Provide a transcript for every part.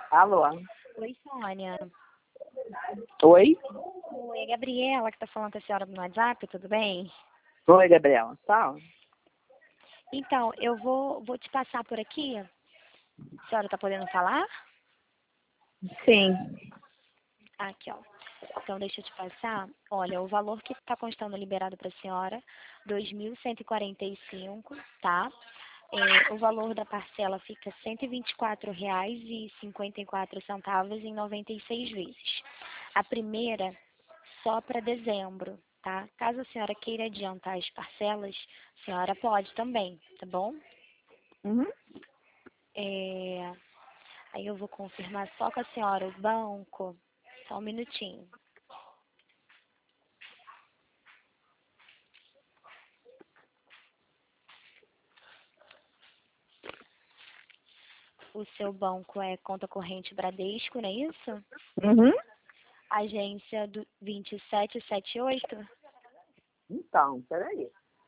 Alô? Oi, Sônia. Oi? Oi, é a Gabriela que tá falando com a senhora no WhatsApp, tudo bem? Oi, Gabriela. Tá? Então, eu vou te passar por aqui. A senhora tá podendo falar? Sim. Aqui, ó. Então, deixa eu te passar. Olha, o valor que está constando liberado para a senhora, R$ 2.145, tá? O valor da parcela fica R$ 124,54 em 96 vezes. A primeira só para dezembro, tá? Caso a senhora queira adiantar as parcelas, a senhora pode também, tá bom? Uhum. Aí eu vou confirmar só com a senhora o banco. Só um minutinho. O seu banco é conta corrente Bradesco, não é isso? Uhum. Agência do 2778? Então, peraí.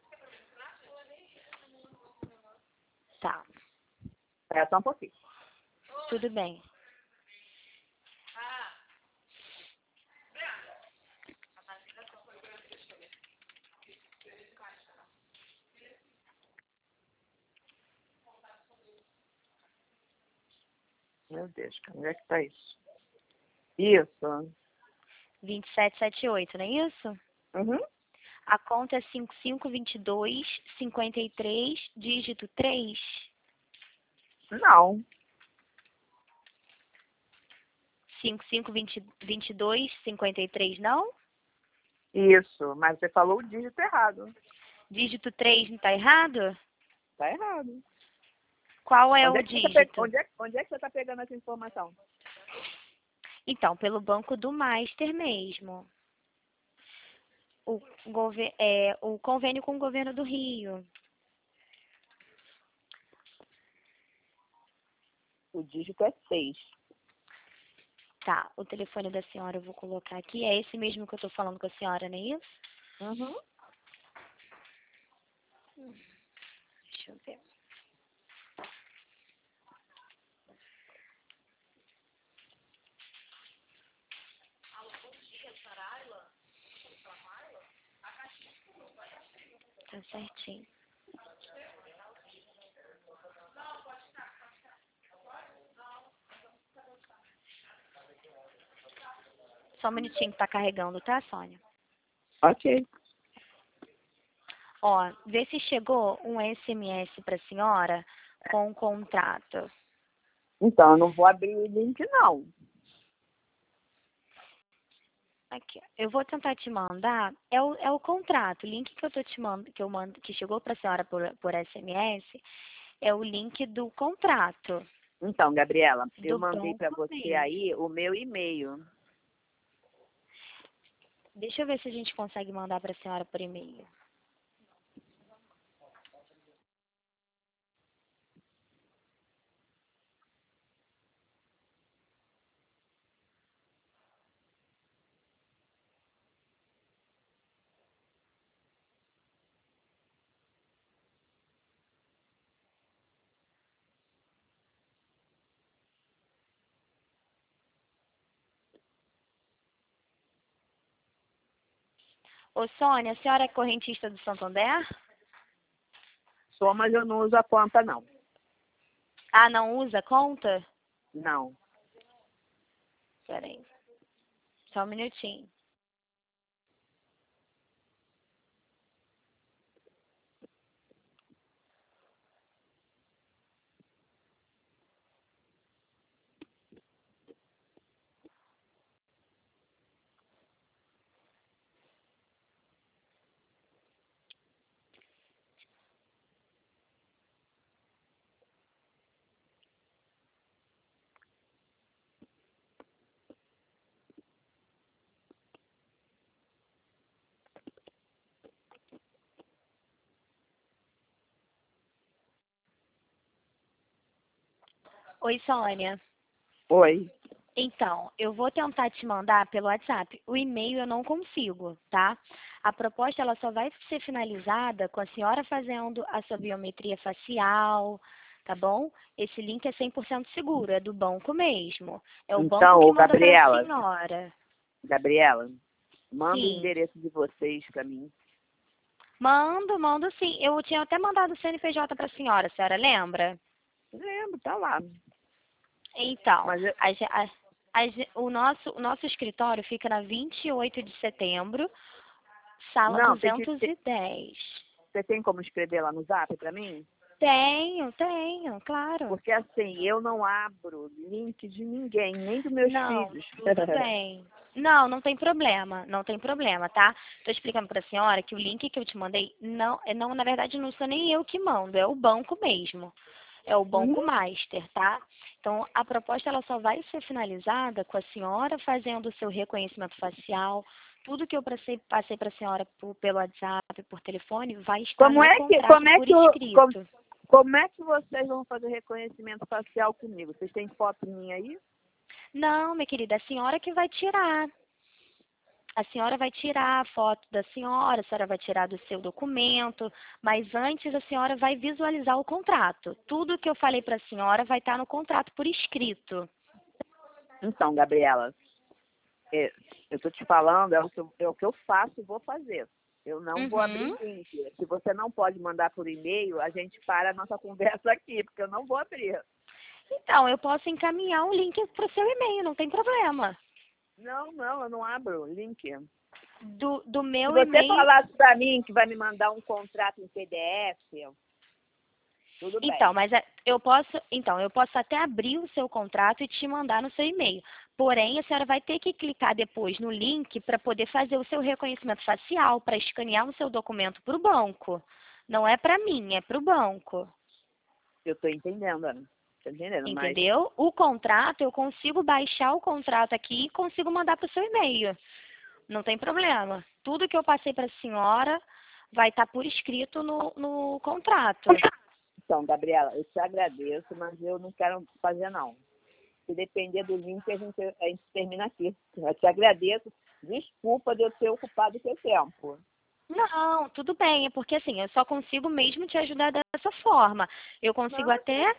Tá, É só um pouquinho. tudo bem. Meu Deus, onde é que tá isso? Isso. 2778, não é isso? Uhum. A conta é 552253, dígito 3. Não. 552253, não? Isso. Mas você falou o dígito errado. Dígito 3 não tá errado? Tá errado. Qual é Onde o é que você dígito? onde é que você tá pegando essa informação? Então, pelo Banco do Master mesmo. O convênio com o governo do Rio. O dígito é 6. Tá, o telefone da senhora eu vou colocar aqui. É esse mesmo que eu tô falando com a senhora, não é isso? Uhum. Deixa eu ver. Tá certinho. Só um minutinho que tá carregando, tá, Sônia? Ok. Ó, vê se chegou um SMS pra senhora com o contrato. Então, eu não vou abrir o link, não. Aqui, ó. Eu vou tentar te mandar. É o contrato. O link que eu tô te mandando, que chegou pra senhora por SMS, é o link do contrato. Então, Gabriela, eu Do mandei para banco você mesmo. aí o meu e-mail. Deixa eu ver se a gente consegue mandar pra senhora por e-mail. Ô, Sônia, a senhora é correntista do Santander? Só, mas eu não uso a conta, não. Ah, não usa conta? Não. Peraí. Só um minutinho. Oi, Sônia. Oi. Então, eu vou tentar te mandar pelo WhatsApp. O e-mail eu não consigo, tá? A proposta ela só vai ser finalizada com a senhora fazendo a sua biometria facial, tá bom? Esse link é 100% seguro, é do banco mesmo. É o Então, banco que ô, manda para a Gabriela, senhora. Gabriela, manda o Sim. endereço de vocês para mim. Mando sim. Eu tinha até mandado o CNPJ para a senhora lembra? Lembro, tá lá. Então, Mas o nosso escritório fica na 28 de setembro, sala não, 210. você tem como escrever lá no Zap para mim? Tenho, claro. Porque assim, eu não abro link de ninguém, nem dos meus Não, filhos. tudo bem. Não tem problema, tá? Tô explicando para a senhora que o link que eu te mandei, não, na verdade não sou nem eu que mando, é o banco mesmo. É o Uhum. banco master, tá? Então, a proposta ela só vai ser finalizada com a senhora fazendo o seu reconhecimento facial. Tudo que eu passei para a senhora pelo WhatsApp, por telefone, vai estar Como no é que, contrato por escrito. como é que vocês vão fazer reconhecimento facial comigo? Vocês têm foto minha aí? Não, minha querida, a senhora que vai tirar. A senhora vai tirar a foto da senhora, a senhora vai tirar do seu documento, mas antes a senhora vai visualizar o contrato. Tudo que eu falei para a senhora vai estar no contrato por escrito. Então, Gabriela, eu estou te falando, é o que eu faço e vou fazer. Eu não vou abrir Uhum. link. Se você não pode mandar por e-mail, a gente para a nossa conversa aqui, porque eu não vou abrir. Então, eu posso encaminhar um link para o seu e-mail, não tem problema. Não, eu não abro link. Do Se meu você e-mail. falasse para mim que vai me mandar um contrato em PDF, tudo Então, bem. mas eu posso até abrir o seu contrato e te mandar no seu e-mail. Porém, a senhora vai ter que clicar depois no link para poder fazer o seu reconhecimento facial, para escanear o seu documento para o banco. Não é para mim, é para o banco. Eu estou entendendo, Ana. Estou entendendo, mas Entendeu? O contrato, eu consigo baixar o contrato aqui e consigo mandar para o seu e-mail. Não tem problema. Tudo que eu passei para a senhora vai estar por escrito no contrato. então, Gabriela, eu te agradeço, mas eu não quero fazer não. Se depender do link, a gente termina aqui. Eu te agradeço. Desculpa de eu ter ocupado o seu tempo. Não, tudo bem, é porque assim, eu só consigo mesmo te ajudar dessa forma. Eu consigo Não, até.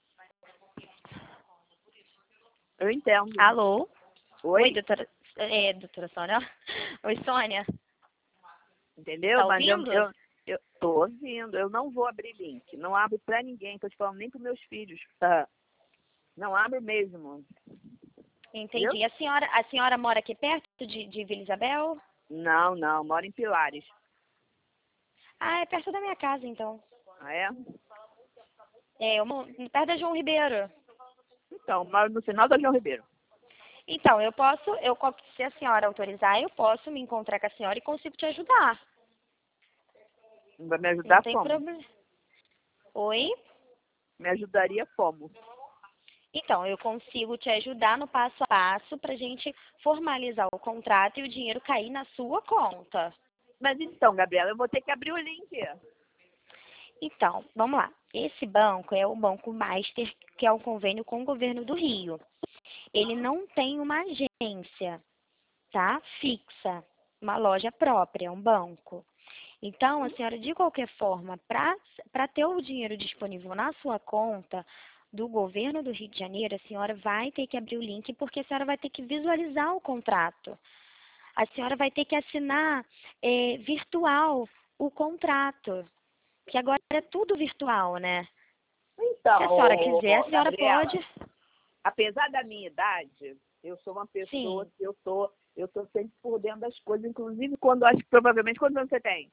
eu entendo. Alô? Oi, Oi? doutora Sônia. Oi, Sônia. Entendeu? Tá Mas ouvindo? eu tô ouvindo. Eu não vou abrir link. Não abro para ninguém. Tô te falando nem para meus filhos. Tá? Não abro mesmo. Entendeu? Entendi. A senhora mora aqui perto de Vila Isabel? Não. Moro em Pilares. Ah, é perto da minha casa, então. Ah, é? É, eu moro perto da João Ribeiro. Então, moro no final da João Ribeiro. Então, se a senhora autorizar, eu posso me encontrar com a senhora e consigo te ajudar. Vai me Não ajudar tem como? problema. Oi? Me ajudaria como? Então, eu consigo te ajudar no passo a passo para a gente formalizar o contrato e o dinheiro cair na sua conta. Mas então, Gabriela, eu vou ter que abrir o link. Então, vamos lá. Esse banco é o Banco Master, que é o convênio com o governo do Rio. Ele não tem uma agência, tá? Fixa, uma loja própria, um banco. Então, a senhora, de qualquer forma, para ter o dinheiro disponível na sua conta do governo do Rio de Janeiro, a senhora vai ter que abrir o link, porque a senhora vai ter que visualizar o contrato. A senhora vai ter que assinar virtual o contrato, que agora é tudo virtual, né? Se a Então, senhora quiser, a senhora Gabriela, pode. apesar da minha idade, eu sou uma pessoa Sim, que eu tô sempre por dentro das coisas, inclusive quando acho que provavelmente quantos anos você tem?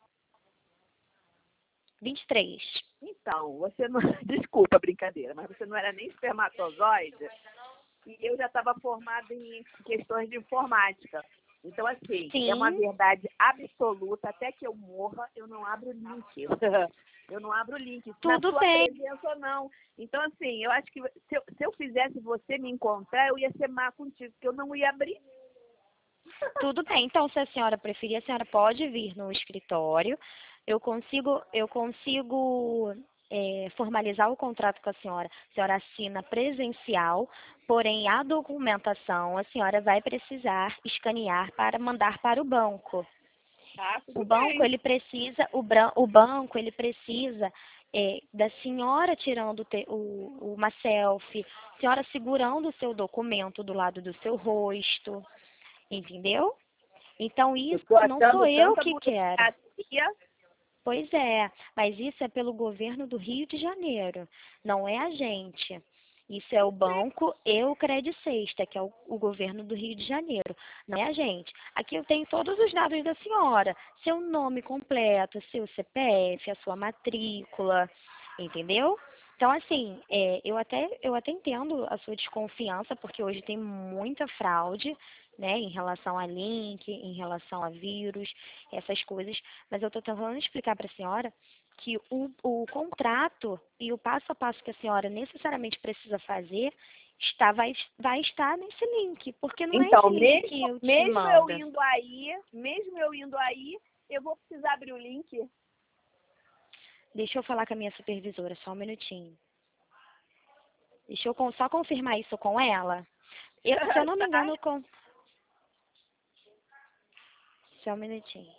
23. Então, você não. Desculpa a brincadeira, mas você não era nem espermatozoide e eu já estava formada em questões de informática. Então, assim, é uma Sim, verdade absoluta, até que eu morra, eu não abro link. Eu não abro link, na tudo sua bem. presença não. Então, assim, eu acho que se eu fizesse você me encontrar, eu ia ser má contigo, porque eu não ia abrir. Tudo bem. Então, se a senhora preferir, a senhora pode vir no escritório. Eu consigo formalizar o contrato com a senhora. A senhora assina presencial, porém a documentação a senhora vai precisar escanear para mandar para o banco. Tá, O tudo banco bem. ele precisa, o banco ele precisa da senhora tirando uma selfie, senhora segurando o seu documento do lado do seu rosto, entendeu? Então Eu isso estou não sou achando eu tanta que quero. burocracia. Pois é, mas isso é pelo governo do Rio de Janeiro, não é a gente. Isso é o banco e o Credit Sexta, que é o governo do Rio de Janeiro, não é a gente. Aqui eu tenho todos os dados da senhora, seu nome completo, seu CPF, a sua matrícula, entendeu? Então, assim, eu até entendo a sua desconfiança, porque hoje tem muita fraude, né, em relação a link, em relação a vírus, essas coisas, mas eu estou tentando explicar para a senhora que o contrato e o passo a passo que a senhora necessariamente precisa fazer vai estar nesse link, porque não é Então, esse link que eu te mesmo mando. eu indo aí, eu vou precisar abrir o link. Deixa eu falar com a minha supervisora, só um minutinho. Deixa eu só confirmar isso com ela. Se eu não me Tá? engano, só um minutinho.